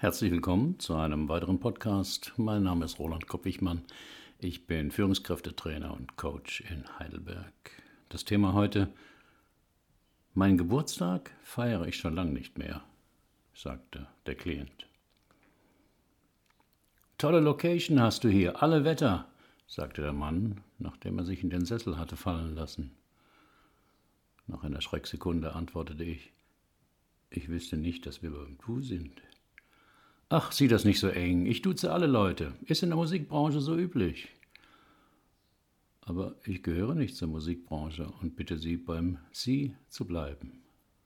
Herzlich willkommen zu einem weiteren Podcast. Mein Name ist Roland Kopp-Wichmann. Ich bin Führungskräftetrainer und Coach in Heidelberg. Das Thema heute: Meinen Geburtstag feiere ich schon lange nicht mehr, sagte der Klient. Tolle Location hast du hier, alle Wetter, sagte der Mann, nachdem er sich in den Sessel hatte fallen lassen. Nach einer Schrecksekunde antwortete ich wüsste nicht, dass wir beim Du sind. Ach, sieh das nicht so eng. Ich duze alle Leute. Ist in der Musikbranche so üblich. Aber ich gehöre nicht zur Musikbranche und bitte Sie, beim Sie zu bleiben.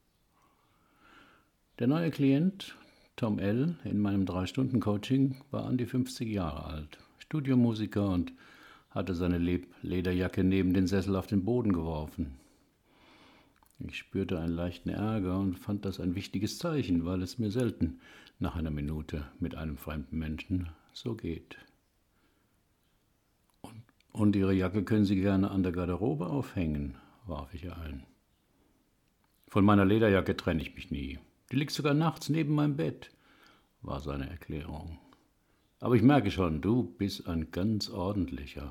Der neue Klient, Tom L., in meinem 3-Stunden-Coaching war an die 50 Jahre alt, Studiomusiker und hatte seine Lederjacke neben den Sessel auf den Boden geworfen. Ich spürte einen leichten Ärger und fand das ein wichtiges Zeichen, weil es mir selten nach einer Minute mit einem fremden Menschen so geht. Und Ihre Jacke können Sie gerne an der Garderobe aufhängen, warf ich ein. Von meiner Lederjacke trenne ich mich nie. Die liegt sogar nachts neben meinem Bett, war seine Erklärung. Aber ich merke schon, du bist ein ganz ordentlicher.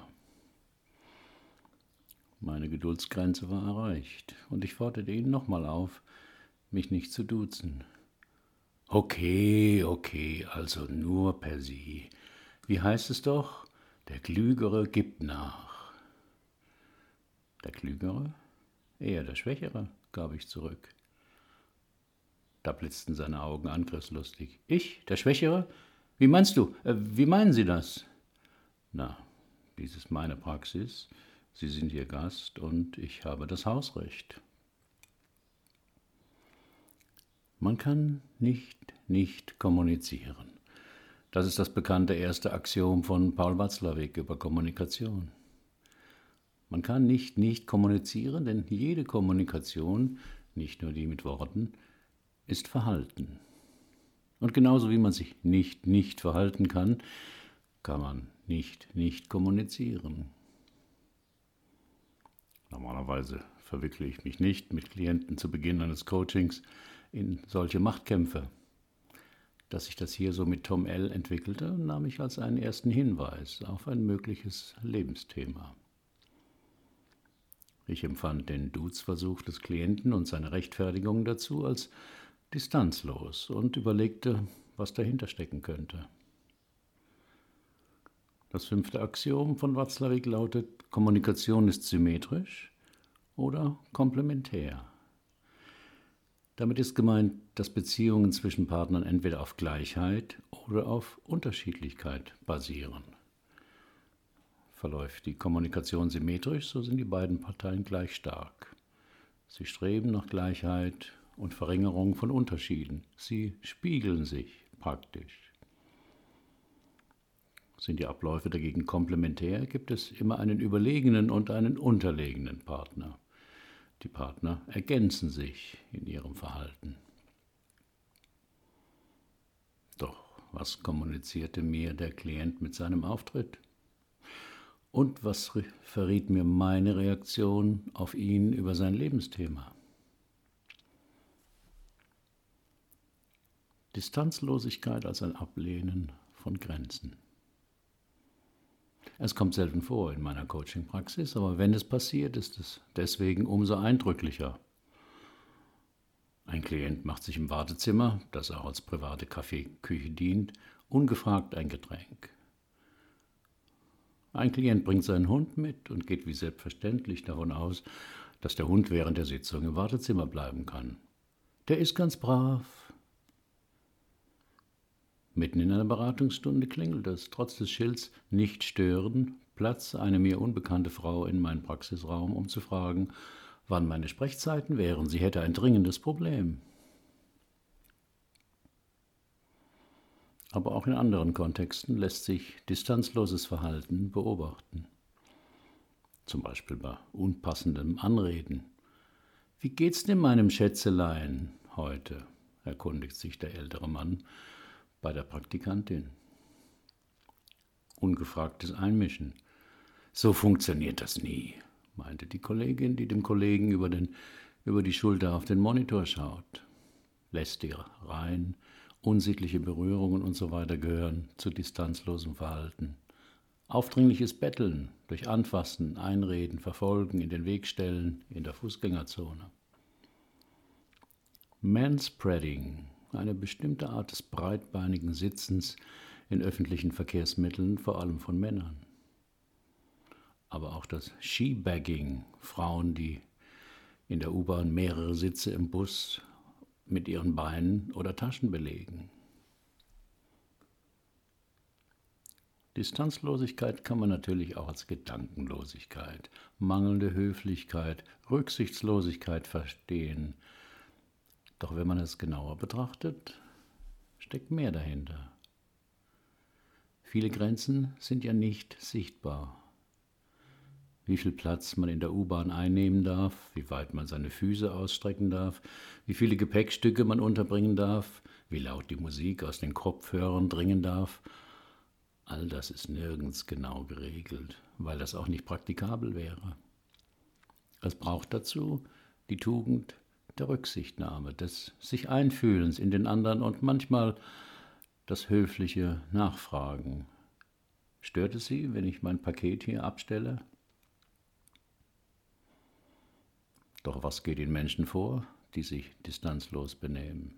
Meine Geduldsgrenze war erreicht und ich forderte ihn nochmal auf, mich nicht zu duzen. Okay, also nur per Sie. Wie heißt es doch? Der Klügere gibt nach. Der Klügere? Eher der Schwächere, gab ich zurück. Da blitzten seine Augen angriffslustig. Ich, der Schwächere? Wie meinst du? Wie meinen Sie das? Na, dies ist meine Praxis. Sie sind Ihr Gast und ich habe das Hausrecht. Man kann nicht kommunizieren. Das ist das bekannte erste Axiom von Paul Watzlawick über Kommunikation. Man kann nicht kommunizieren, denn jede Kommunikation, nicht nur die mit Worten, ist Verhalten. Und genauso wie man sich nicht verhalten kann man nicht kommunizieren. Normalerweise verwickle ich mich nicht mit Klienten zu Beginn eines Coachings in solche Machtkämpfe. Dass sich das hier so mit Tom L. entwickelte, nahm ich als einen ersten Hinweis auf ein mögliches Lebensthema. Ich empfand den Duzversuch des Klienten und seine Rechtfertigung dazu als distanzlos und überlegte, was dahinter stecken könnte. Das 5. Axiom von Watzlawick lautet: Kommunikation ist symmetrisch oder komplementär. Damit ist gemeint, dass Beziehungen zwischen Partnern entweder auf Gleichheit oder auf Unterschiedlichkeit basieren. Verläuft die Kommunikation symmetrisch, so sind die beiden Parteien gleich stark. Sie streben nach Gleichheit und Verringerung von Unterschieden. Sie spiegeln sich praktisch. Sind die Abläufe dagegen komplementär, gibt es immer einen überlegenen und einen unterlegenen Partner. Die Partner ergänzen sich in ihrem Verhalten. Doch was kommunizierte mir der Klient mit seinem Auftritt? Und was verriet mir meine Reaktion auf ihn über sein Lebensthema? Distanzlosigkeit als ein Ablehnen von Grenzen. Es kommt selten vor in meiner Coaching-Praxis, aber wenn es passiert, ist es deswegen umso eindrücklicher. Ein Klient macht sich im Wartezimmer, das auch als private Kaffeeküche dient, ungefragt ein Getränk. Ein Klient bringt seinen Hund mit und geht wie selbstverständlich davon aus, dass der Hund während der Sitzung im Wartezimmer bleiben kann. Der ist ganz brav. Mitten in einer Beratungsstunde klingelt es, trotz des Schilds »Nicht stören«, Platz eine mir unbekannte Frau in meinen Praxisraum, um zu fragen, wann meine Sprechzeiten wären. Sie hätte ein dringendes Problem. Aber auch in anderen Kontexten lässt sich distanzloses Verhalten beobachten. Zum Beispiel bei unpassendem Anreden. »Wie geht's denn meinem Schätzelein heute?« erkundigt sich der ältere Mann bei der Praktikantin. Ungefragtes Einmischen. »So funktioniert das nie«, meinte die Kollegin, die dem Kollegen über die Schulter auf den Monitor schaut. Lästiger rein unsittliche Berührungen usw. gehören zu distanzlosem Verhalten. Aufdringliches Betteln durch Anfassen, Einreden, Verfolgen, in den Weg stellen, in der Fußgängerzone. Manspreading, eine bestimmte Art des breitbeinigen Sitzens in öffentlichen Verkehrsmitteln, vor allem von Männern. Aber auch das Shebagging, Frauen, die in der U-Bahn mehrere Sitze im Bus mit ihren Beinen oder Taschen belegen. Distanzlosigkeit kann man natürlich auch als Gedankenlosigkeit, mangelnde Höflichkeit, Rücksichtslosigkeit verstehen. Doch wenn man es genauer betrachtet, steckt mehr dahinter. Viele Grenzen sind ja nicht sichtbar. Wie viel Platz man in der U-Bahn einnehmen darf, wie weit man seine Füße ausstrecken darf, wie viele Gepäckstücke man unterbringen darf, wie laut die Musik aus den Kopfhörern dringen darf. All das ist nirgends genau geregelt, weil das auch nicht praktikabel wäre. Es braucht dazu die Tugend der Rücksichtnahme, des sich Einfühlens in den anderen und manchmal das höfliche Nachfragen. Stört es Sie, wenn ich mein Paket hier abstelle? Doch was geht in Menschen vor, die sich distanzlos benehmen?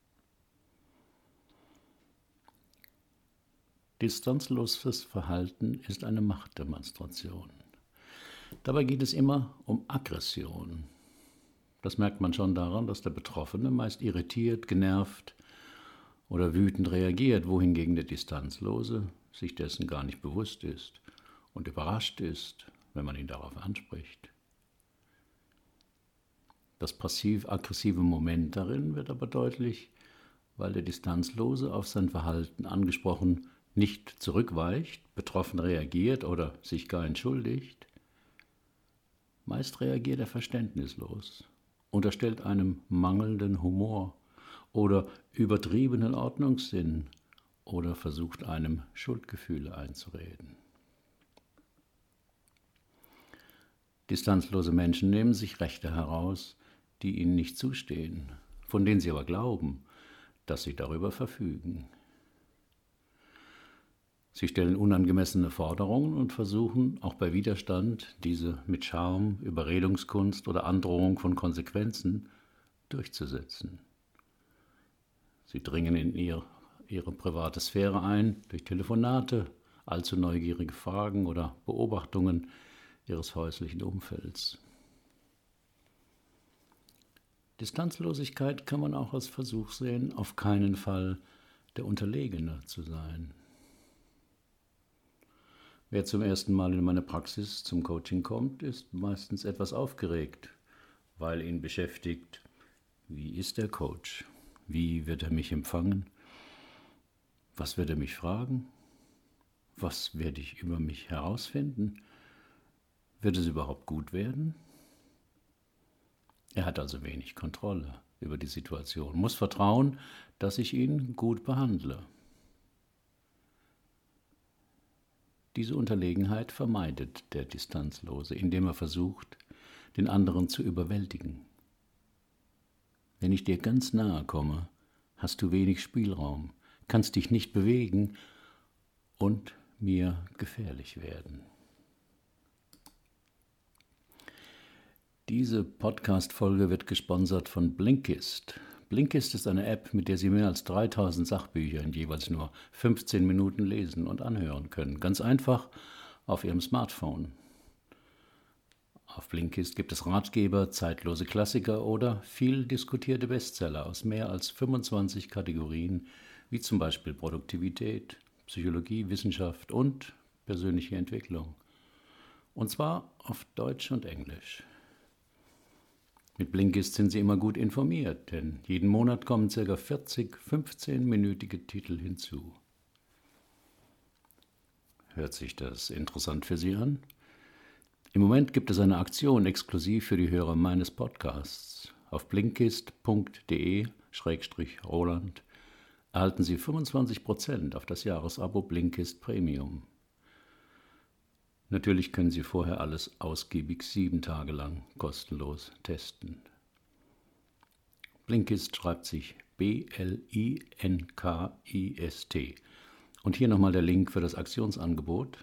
Distanzloses Verhalten ist eine Machtdemonstration. Dabei geht es immer um Aggression. Das merkt man schon daran, dass der Betroffene meist irritiert, genervt oder wütend reagiert, wohingegen der Distanzlose sich dessen gar nicht bewusst ist und überrascht ist, wenn man ihn darauf anspricht. Das passiv-aggressive Moment darin wird aber deutlich, weil der Distanzlose auf sein Verhalten angesprochen nicht zurückweicht, betroffen reagiert oder sich gar entschuldigt. Meist reagiert er verständnislos, unterstellt einem mangelnden Humor oder übertriebenen Ordnungssinn oder versucht einem Schuldgefühle einzureden. Distanzlose Menschen nehmen sich Rechte heraus, die ihnen nicht zustehen, von denen sie aber glauben, dass sie darüber verfügen. Sie stellen unangemessene Forderungen und versuchen, auch bei Widerstand, diese mit Charme, Überredungskunst oder Androhung von Konsequenzen durchzusetzen. Sie dringen in ihre private Sphäre ein durch Telefonate, allzu neugierige Fragen oder Beobachtungen ihres häuslichen Umfelds. Distanzlosigkeit kann man auch als Versuch sehen, auf keinen Fall der Unterlegene zu sein. Wer zum ersten Mal in meine Praxis zum Coaching kommt, ist meistens etwas aufgeregt, weil ihn beschäftigt, wie ist der Coach? Wie wird er mich empfangen? Was wird er mich fragen? Was werde ich über mich herausfinden? Wird es überhaupt gut werden? Er hat also wenig Kontrolle über die Situation, muss vertrauen, dass ich ihn gut behandle. Diese Unterlegenheit vermeidet der Distanzlose, indem er versucht, den anderen zu überwältigen. Wenn ich dir ganz nahe komme, hast du wenig Spielraum, kannst dich nicht bewegen und mir gefährlich werden. Diese Podcast-Folge wird gesponsert von Blinkist. Blinkist ist eine App, mit der Sie mehr als 3000 Sachbücher in jeweils nur 15 Minuten lesen und anhören können. Ganz einfach auf Ihrem Smartphone. Auf Blinkist gibt es Ratgeber, zeitlose Klassiker oder viel diskutierte Bestseller aus mehr als 25 Kategorien, wie zum Beispiel Produktivität, Psychologie, Wissenschaft und persönliche Entwicklung. Und zwar auf Deutsch und Englisch. Mit Blinkist sind Sie immer gut informiert, denn jeden Monat kommen ca. 40 15-minütige Titel hinzu. Hört sich das interessant für Sie an? Im Moment gibt es eine Aktion exklusiv für die Hörer meines Podcasts. Auf blinkist.de/Roland erhalten Sie 25% auf das Jahresabo Blinkist Premium. Natürlich können Sie vorher alles ausgiebig 7 Tage lang kostenlos testen. Blinkist schreibt sich Blinkist. Und hier nochmal der Link für das Aktionsangebot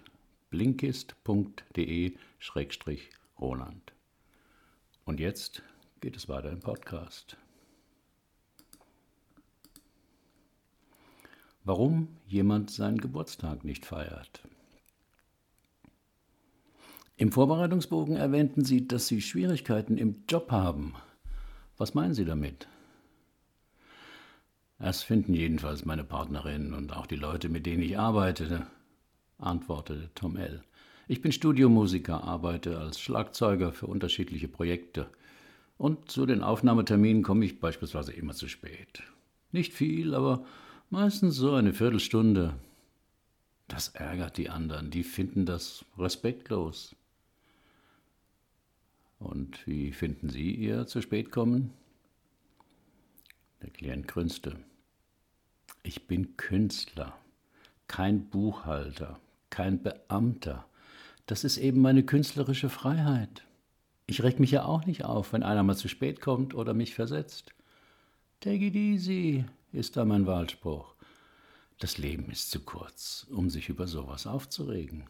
blinkist.de/Roland. Und jetzt geht es weiter im Podcast. Warum jemand seinen Geburtstag nicht feiert. Im Vorbereitungsbogen erwähnten Sie, dass Sie Schwierigkeiten im Job haben. Was meinen Sie damit? Das finden jedenfalls meine Partnerin und auch die Leute, mit denen ich arbeite, antwortete Tom L. Ich bin Studiomusiker, arbeite als Schlagzeuger für unterschiedliche Projekte. Und zu den Aufnahmeterminen komme ich beispielsweise immer zu spät. Nicht viel, aber meistens so eine Viertelstunde. Das ärgert die anderen, die finden das respektlos. Und wie finden Sie Ihr zu spät kommen? Der Klient grunzte. Ich bin Künstler, kein Buchhalter, kein Beamter. Das ist eben meine künstlerische Freiheit. Ich reg mich ja auch nicht auf, wenn einer mal zu spät kommt oder mich versetzt. Take it easy, ist da mein Wahlspruch. Das Leben ist zu kurz, um sich über sowas aufzuregen.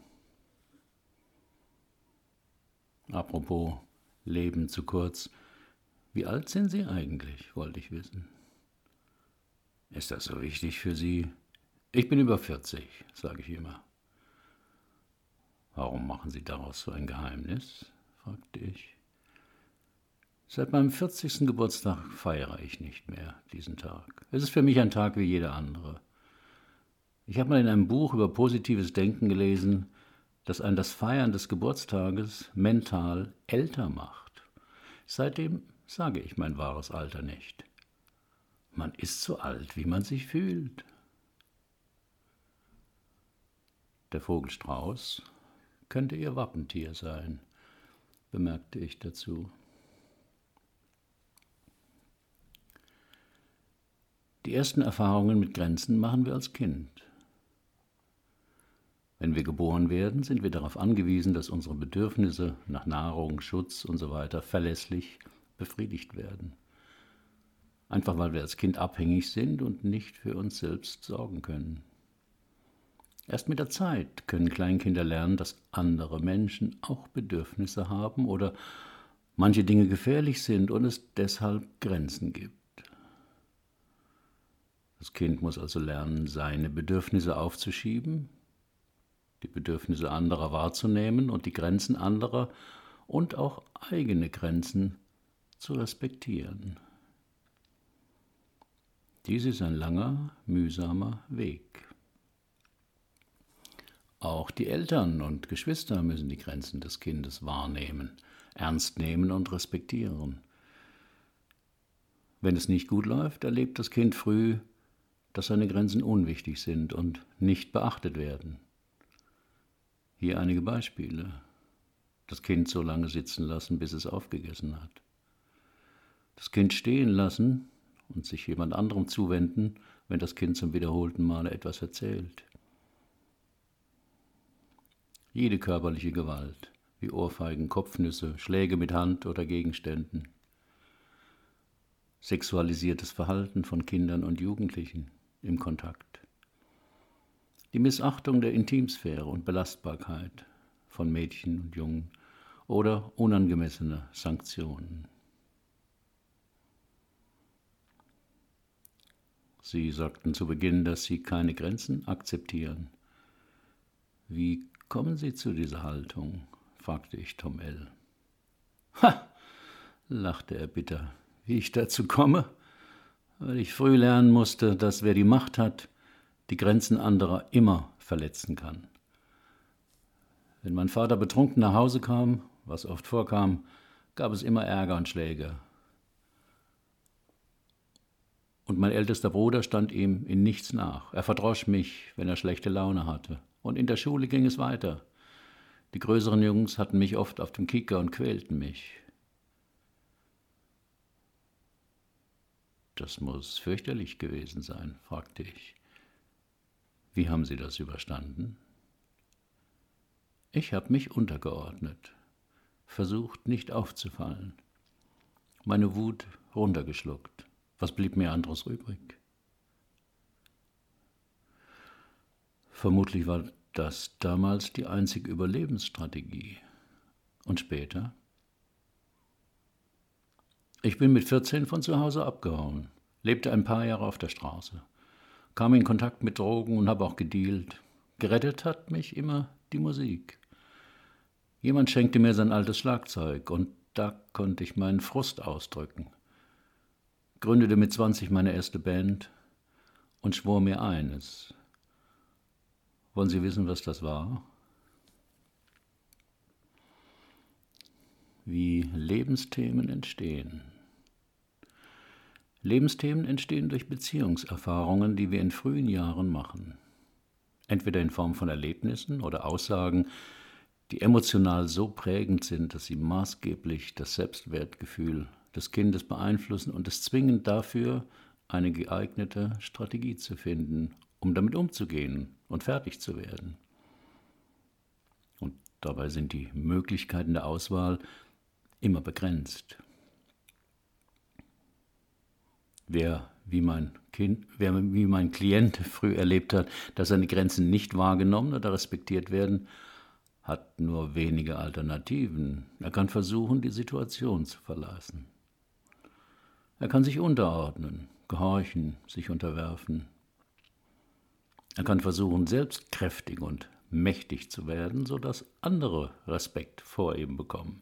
Apropos Leben zu kurz, wie alt sind Sie eigentlich, wollte ich wissen. Ist das so wichtig für Sie? Ich bin über 40, sage ich immer. Warum machen Sie daraus so ein Geheimnis? Fragte ich. Seit meinem 40. Geburtstag feiere ich nicht mehr diesen Tag. Es ist für mich ein Tag wie jeder andere. Ich habe mal in einem Buch über positives Denken gelesen, dass einen das Feiern des Geburtstages mental älter macht. Seitdem sage ich mein wahres Alter nicht. Man ist so alt, wie man sich fühlt. Der Vogelstrauß könnte ihr Wappentier sein, bemerkte ich dazu. Die ersten Erfahrungen mit Grenzen machen wir als Kind. Wenn wir geboren werden, sind wir darauf angewiesen, dass unsere Bedürfnisse nach Nahrung, Schutz usw. verlässlich befriedigt werden. Einfach weil wir als Kind abhängig sind und nicht für uns selbst sorgen können. Erst mit der Zeit können Kleinkinder lernen, dass andere Menschen auch Bedürfnisse haben oder manche Dinge gefährlich sind und es deshalb Grenzen gibt. Das Kind muss also lernen, seine Bedürfnisse aufzuschieben, die Bedürfnisse anderer wahrzunehmen und die Grenzen anderer und auch eigene Grenzen zu respektieren. Dies ist ein langer, mühsamer Weg. Auch die Eltern und Geschwister müssen die Grenzen des Kindes wahrnehmen, ernst nehmen und respektieren. Wenn es nicht gut läuft, erlebt das Kind früh, dass seine Grenzen unwichtig sind und nicht beachtet werden. Hier einige Beispiele. Das Kind so lange sitzen lassen, bis es aufgegessen hat. Das Kind stehen lassen und sich jemand anderem zuwenden, wenn das Kind zum wiederholten Male etwas erzählt. Jede körperliche Gewalt, wie Ohrfeigen, Kopfnüsse, Schläge mit Hand oder Gegenständen. Sexualisiertes Verhalten von Kindern und Jugendlichen im Kontakt. Die Missachtung der Intimsphäre und Belastbarkeit von Mädchen und Jungen oder unangemessene Sanktionen. Sie sagten zu Beginn, dass Sie keine Grenzen akzeptieren. Wie kommen Sie zu dieser Haltung? Fragte ich Tom L. Ha, lachte er bitter. Wie ich dazu komme? Weil ich früh lernen musste, dass wer die Macht hat, die Grenzen anderer immer verletzen kann. Wenn mein Vater betrunken nach Hause kam, was oft vorkam, gab es immer Ärger und Schläge. Und mein ältester Bruder stand ihm in nichts nach. Er verdrosch mich, wenn er schlechte Laune hatte. Und in der Schule ging es weiter. Die größeren Jungs hatten mich oft auf dem Kicker und quälten mich. Das muss fürchterlich gewesen sein, fragte ich. Wie haben Sie das überstanden? Ich habe mich untergeordnet, versucht nicht aufzufallen, meine Wut runtergeschluckt, Was blieb mir anderes übrig? Vermutlich war das damals die einzige Überlebensstrategie. Und später? Ich bin mit 14 von zu Hause abgehauen, lebte ein paar Jahre auf der Straße, kam in Kontakt mit Drogen und habe auch gedealt. Gerettet hat mich immer die Musik. Jemand schenkte mir sein altes Schlagzeug und da konnte ich meinen Frust ausdrücken. Gründete mit 20 meine erste Band und schwor mir eines. Wollen Sie wissen, was das war? Wie Lebensthemen entstehen. Lebensthemen entstehen durch Beziehungserfahrungen, die wir in frühen Jahren machen. Entweder in Form von Erlebnissen oder Aussagen, die emotional so prägend sind, dass sie maßgeblich das Selbstwertgefühl des Kindes beeinflussen und es zwingen dafür, eine geeignete Strategie zu finden, um damit umzugehen und fertig zu werden. Und dabei sind die Möglichkeiten der Auswahl immer begrenzt. Wer wie mein Klient früh erlebt hat, dass seine Grenzen nicht wahrgenommen oder respektiert werden, hat nur wenige Alternativen. Er kann versuchen, die Situation zu verlassen. Er kann sich unterordnen, gehorchen, sich unterwerfen. Er kann versuchen, selbst kräftig und mächtig zu werden, sodass andere Respekt vor ihm bekommen.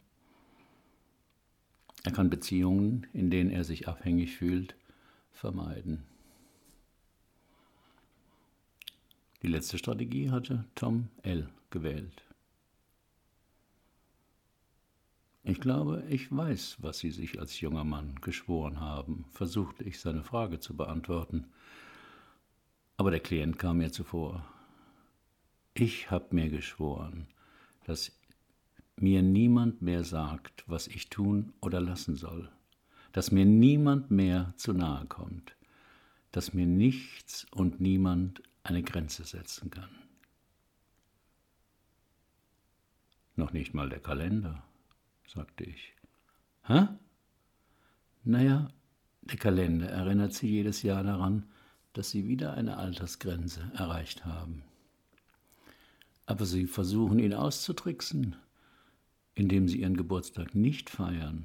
Er kann Beziehungen, in denen er sich abhängig fühlt, vermeiden. Die letzte Strategie hatte Tom L. gewählt. Ich glaube, ich weiß, was Sie sich als junger Mann geschworen haben, versuchte ich seine Frage zu beantworten. Aber der Klient kam mir zuvor. Ich habe mir geschworen, dass mir niemand mehr sagt, was ich tun oder lassen soll, dass mir niemand mehr zu nahe kommt, dass mir nichts und niemand eine Grenze setzen kann. Noch nicht mal der Kalender, sagte ich. Hä? Naja, der Kalender erinnert Sie jedes Jahr daran, dass Sie wieder eine Altersgrenze erreicht haben. Aber Sie versuchen, ihn auszutricksen, indem Sie Ihren Geburtstag nicht feiern.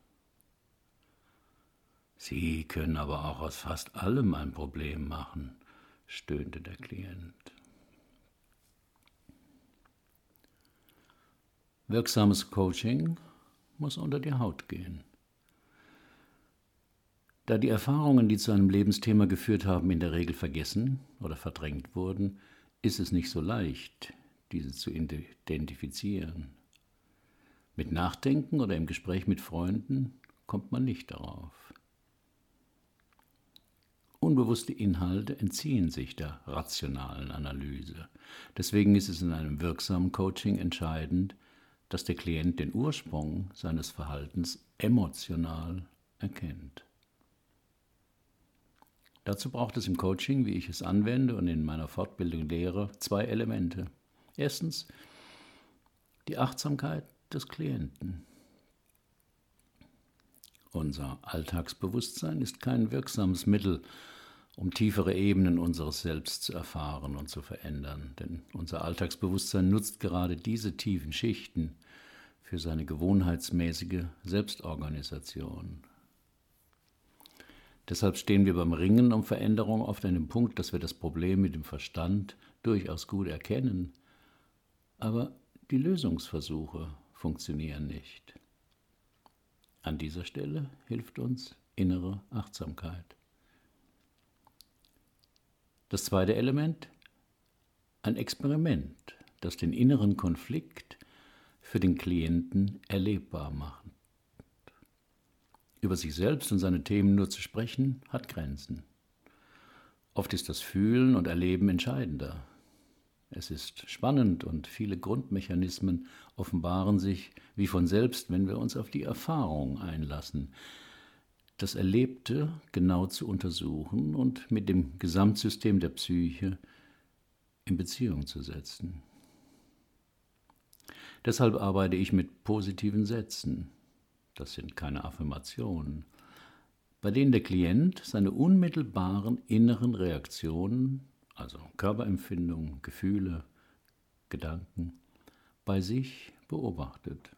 Sie können aber auch aus fast allem ein Problem machen, stöhnte der Klient. Wirksames Coaching muss unter die Haut gehen. Da die Erfahrungen, die zu einem Lebensthema geführt haben, in der Regel vergessen oder verdrängt wurden, ist es nicht so leicht, diese zu identifizieren. Mit Nachdenken oder im Gespräch mit Freunden kommt man nicht darauf. Unbewusste Inhalte entziehen sich der rationalen Analyse. Deswegen ist es in einem wirksamen Coaching entscheidend, dass der Klient den Ursprung seines Verhaltens emotional erkennt. Dazu braucht es im Coaching, wie ich es anwende und in meiner Fortbildung lehre, 2 Elemente. Erstens die Achtsamkeit des Klienten. Unser Alltagsbewusstsein ist kein wirksames Mittel, um tiefere Ebenen unseres Selbst zu erfahren und zu verändern. Denn unser Alltagsbewusstsein nutzt gerade diese tiefen Schichten für seine gewohnheitsmäßige Selbstorganisation. Deshalb stehen wir beim Ringen um Veränderung oft an dem Punkt, dass wir das Problem mit dem Verstand durchaus gut erkennen, aber die Lösungsversuche funktionieren nicht. An dieser Stelle hilft uns innere Achtsamkeit. Das zweite Element, ein Experiment, das den inneren Konflikt für den Klienten erlebbar macht. Über sich selbst und seine Themen nur zu sprechen, hat Grenzen. Oft ist das Fühlen und Erleben entscheidender. Es ist spannend und viele Grundmechanismen offenbaren sich wie von selbst, wenn wir uns auf die Erfahrung einlassen, das Erlebte genau zu untersuchen und mit dem Gesamtsystem der Psyche in Beziehung zu setzen. Deshalb arbeite ich mit positiven Sätzen. Das sind keine Affirmationen. bei denen der Klient seine unmittelbaren inneren Reaktionen, also Körperempfindungen, Gefühle, Gedanken, bei sich beobachtet.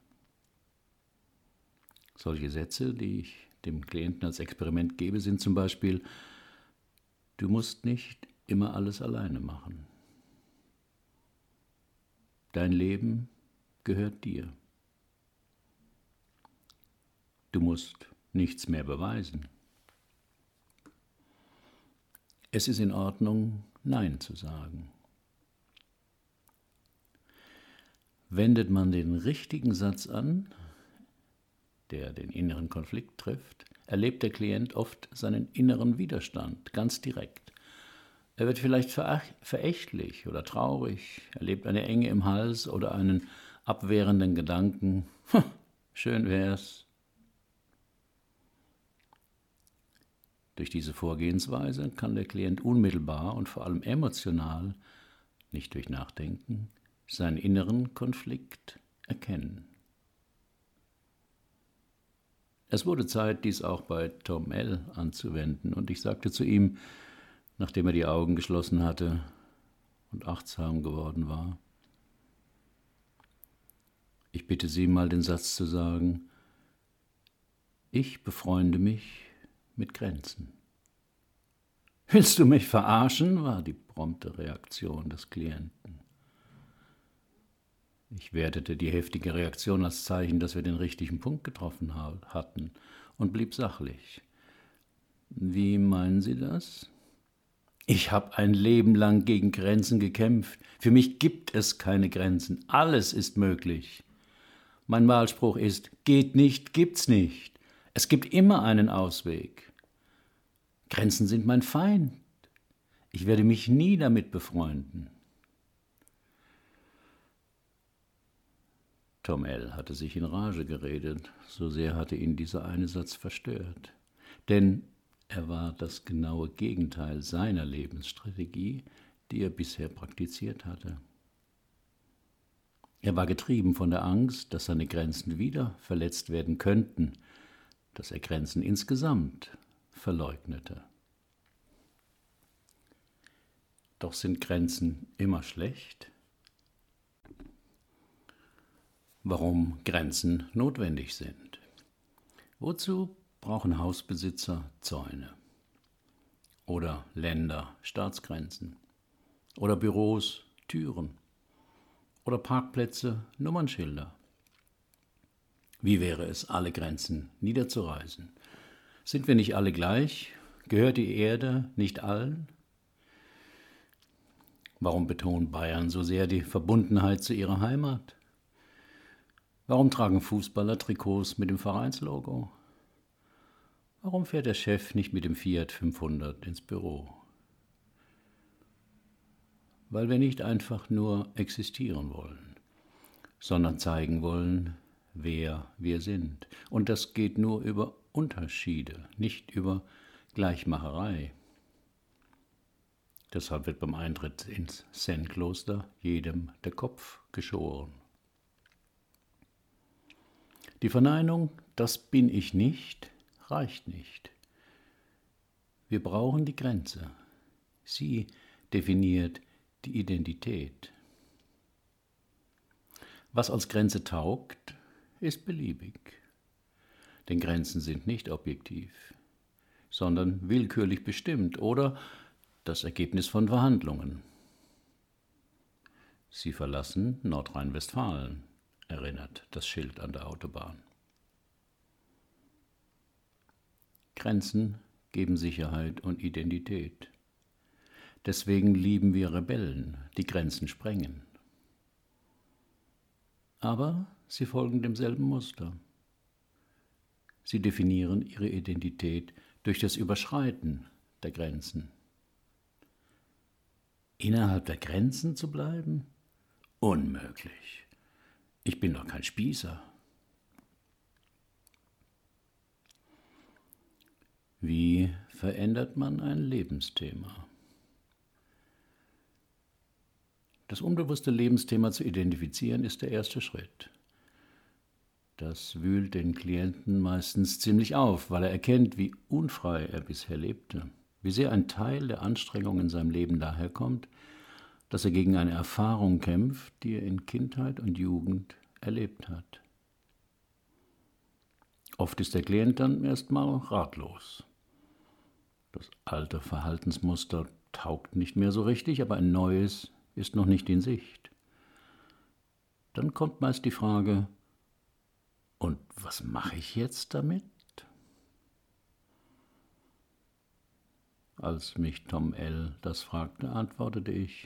Solche Sätze, die ich dem Klienten als Experiment gebe, sind zum Beispiel: Du musst nicht immer alles alleine machen. Dein Leben gehört dir. Du musst nichts mehr beweisen. Es ist in Ordnung, Nein zu sagen. Wendet man den richtigen Satz an, der den inneren Konflikt trifft, erlebt der Klient oft seinen inneren Widerstand ganz direkt. Er wird vielleicht verächtlich oder traurig, erlebt eine Enge im Hals oder einen abwehrenden Gedanken: Schön wär's. Durch diese Vorgehensweise kann der Klient unmittelbar und vor allem emotional, nicht durch Nachdenken, seinen inneren Konflikt erkennen. Es wurde Zeit, dies auch bei Tom L. anzuwenden, und ich sagte zu ihm, nachdem er die Augen geschlossen hatte und achtsam geworden war: Ich bitte Sie mal den Satz zu sagen: Ich befreunde mich mit Grenzen. Willst du mich verarschen? War die prompte Reaktion des Klienten. Ich wertete die heftige Reaktion als Zeichen, dass wir den richtigen Punkt getroffen hatten, und blieb sachlich. Wie meinen Sie das? Ich habe ein Leben lang gegen Grenzen gekämpft. Für mich gibt es keine Grenzen. Alles ist möglich. Mein Wahlspruch ist: Geht nicht, gibt's nicht. Es gibt immer einen Ausweg. Grenzen sind mein Feind. Ich werde mich nie damit befreunden. Tom L. hatte sich in Rage geredet, so sehr hatte ihn dieser eine Satz verstört. Denn er war das genaue Gegenteil seiner Lebensstrategie, die er bisher praktiziert hatte. Er war getrieben von der Angst, dass seine Grenzen wieder verletzt werden könnten, dass er Grenzen insgesamt verleugnete. Doch sind Grenzen immer schlecht? Warum Grenzen notwendig sind? Wozu brauchen Hausbesitzer Zäune? Oder Länder Staatsgrenzen? Oder Büros Türen? Oder Parkplätze Nummernschilder? Wie wäre es, alle Grenzen niederzureißen? Sind wir nicht alle gleich? Gehört die Erde nicht allen? Warum betont Bayern so sehr die Verbundenheit zu ihrer Heimat? Warum tragen Fußballer Trikots mit dem Vereinslogo? Warum fährt der Chef nicht mit dem Fiat 500 ins Büro? Weil wir nicht einfach nur existieren wollen, sondern zeigen wollen, wer wir sind. Und das geht nur über Unterschiede, nicht über Gleichmacherei. Deshalb wird beim Eintritt ins Zen-Kloster jedem der Kopf geschoren. Die Verneinung, das bin ich nicht, reicht nicht. Wir brauchen die Grenze. Sie definiert die Identität. Was als Grenze taugt, ist beliebig. Denn Grenzen sind nicht objektiv, sondern willkürlich bestimmt oder das Ergebnis von Verhandlungen. Sie verlassen Nordrhein-Westfalen, erinnert das Schild an der Autobahn. Grenzen geben Sicherheit und Identität. Deswegen lieben wir Rebellen, die Grenzen sprengen. Aber sie folgen demselben Muster. Sie definieren ihre Identität durch das Überschreiten der Grenzen. Innerhalb der Grenzen zu bleiben? Unmöglich. Ich bin doch kein Spießer. Wie verändert man ein Lebensthema? Das unbewusste Lebensthema zu identifizieren ist der erste Schritt. Das wühlt den Klienten meistens ziemlich auf, weil er erkennt, wie unfrei er bisher lebte, wie sehr ein Teil der Anstrengung in seinem Leben daherkommt, dass er gegen eine Erfahrung kämpft, die er in Kindheit und Jugend erlebt hat. Oft ist der Klient dann erstmal ratlos. Das alte Verhaltensmuster taugt nicht mehr so richtig, aber ein neues ist noch nicht in Sicht. Dann kommt meist die Frage: Und was mache ich jetzt damit? Als mich Tom L. das fragte, antwortete ich: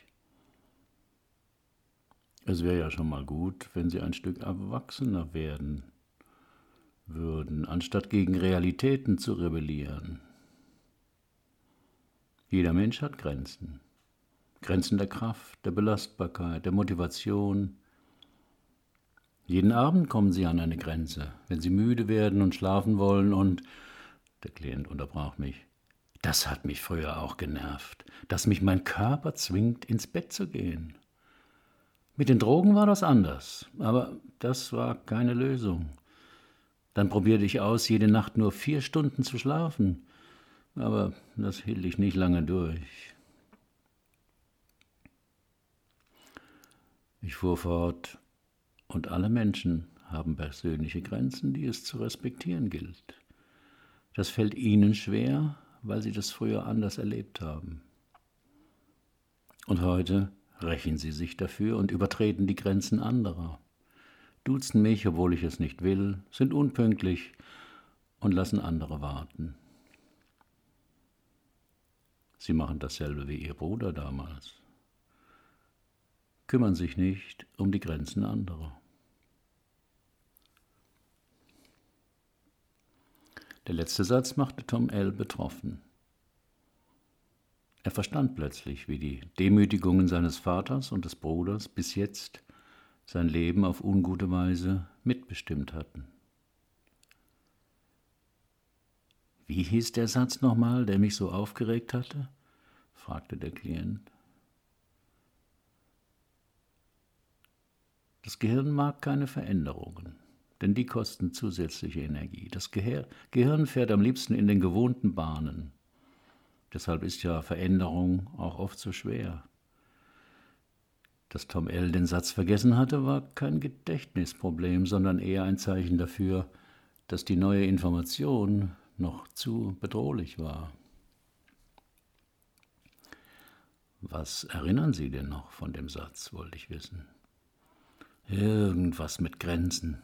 Es wäre ja schon mal gut, wenn Sie ein Stück erwachsener werden würden, anstatt gegen Realitäten zu rebellieren. Jeder Mensch hat Grenzen. Grenzen der Kraft, der Belastbarkeit, der Motivation. Jeden Abend kommen Sie an eine Grenze, wenn Sie müde werden und schlafen wollen und... Der Klient unterbrach mich. Das hat mich früher auch genervt, dass mich mein Körper zwingt, ins Bett zu gehen. Mit den Drogen war das anders, aber das war keine Lösung. Dann probierte ich aus, jede Nacht nur 4 Stunden zu schlafen, aber das hielt ich nicht lange durch. Ich fuhr fort: Und alle Menschen haben persönliche Grenzen, die es zu respektieren gilt. Das fällt ihnen schwer, weil sie das früher anders erlebt haben. Und heute rächen sie sich dafür und übertreten die Grenzen anderer, duzen mich, obwohl ich es nicht will, sind unpünktlich und lassen andere warten. Sie machen dasselbe wie ihr Bruder damals, kümmern sich nicht um die Grenzen anderer. Der letzte Satz machte Tom L. betroffen. Er verstand plötzlich, wie die Demütigungen seines Vaters und des Bruders bis jetzt sein Leben auf ungute Weise mitbestimmt hatten. »Wie hieß der Satz nochmal, der mich so aufgeregt hatte?« fragte der Klient. Das Gehirn mag keine Veränderungen, denn die kosten zusätzliche Energie. Das Gehirn fährt am liebsten in den gewohnten Bahnen. Deshalb ist ja Veränderung auch oft so schwer. Dass Tom L. den Satz vergessen hatte, war kein Gedächtnisproblem, sondern eher ein Zeichen dafür, dass die neue Information noch zu bedrohlich war. Was erinnern Sie denn noch von dem Satz, wollte ich wissen. Irgendwas mit Grenzen.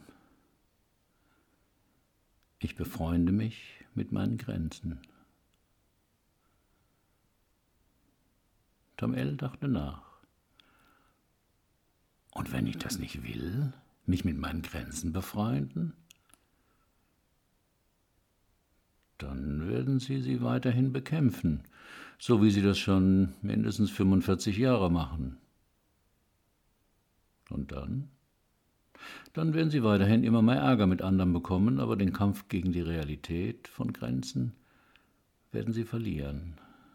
Ich befreunde mich mit meinen Grenzen. Tom L. dachte nach. Und wenn ich das nicht will, mich mit meinen Grenzen befreunden, dann werden sie weiterhin bekämpfen, so wie Sie das schon mindestens 45 Jahre machen. Und dann? Dann werden Sie weiterhin immer mehr Ärger mit anderen bekommen, aber den Kampf gegen die Realität von Grenzen werden Sie verlieren.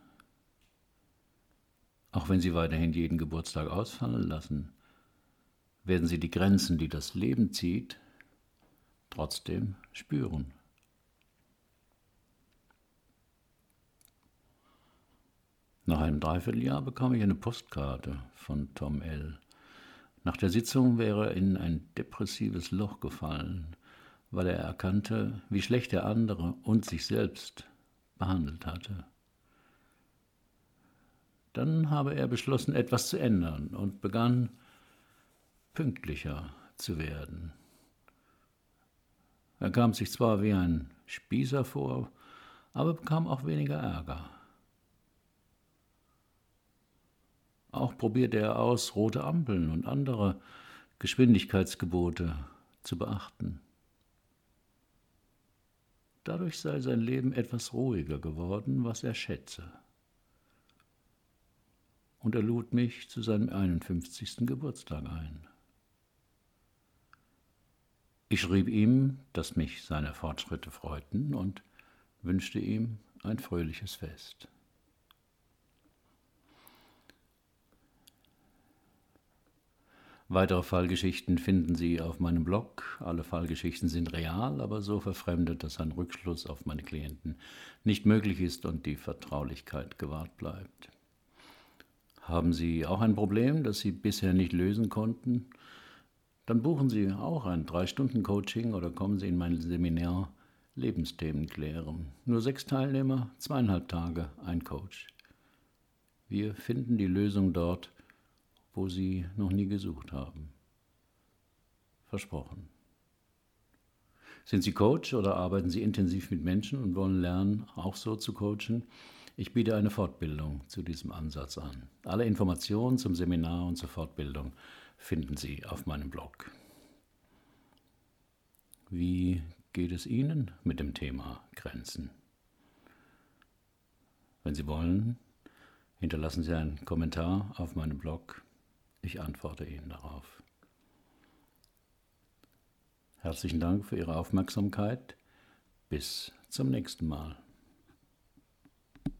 Auch wenn Sie weiterhin jeden Geburtstag ausfallen lassen, werden Sie die Grenzen, die das Leben zieht, trotzdem spüren. Nach einem Dreivierteljahr bekam ich eine Postkarte von Tom L. Nach der Sitzung wäre er in ein depressives Loch gefallen, weil er erkannte, wie schlecht er andere und sich selbst behandelt hatte. Dann habe er beschlossen, etwas zu ändern und begann, pünktlicher zu werden. Er kam sich zwar wie ein Spießer vor, aber bekam auch weniger Ärger. Auch probierte er aus, rote Ampeln und andere Geschwindigkeitsgebote zu beachten. Dadurch sei sein Leben etwas ruhiger geworden, was er schätze. Und er lud mich zu seinem 51. Geburtstag ein. Ich schrieb ihm, dass mich seine Fortschritte freuten und wünschte ihm ein fröhliches Fest. Weitere Fallgeschichten finden Sie auf meinem Blog. Alle Fallgeschichten sind real, aber so verfremdet, dass ein Rückschluss auf meine Klienten nicht möglich ist und die Vertraulichkeit gewahrt bleibt. Haben Sie auch ein Problem, das Sie bisher nicht lösen konnten? Dann buchen Sie auch ein 3-Stunden-Coaching oder kommen Sie in mein Seminar Lebensthemen klären. Nur 6 Teilnehmer, 2,5 Tage, ein Coach. Wir finden die Lösung dort, wo Sie noch nie gesucht haben. Versprochen. Sind Sie Coach oder arbeiten Sie intensiv mit Menschen und wollen lernen, auch so zu coachen? Ich biete eine Fortbildung zu diesem Ansatz an. Alle Informationen zum Seminar und zur Fortbildung finden Sie auf meinem Blog. Wie geht es Ihnen mit dem Thema Grenzen? Wenn Sie wollen, hinterlassen Sie einen Kommentar auf meinem Blog. Ich antworte Ihnen darauf. Herzlichen Dank für Ihre Aufmerksamkeit. Bis zum nächsten Mal.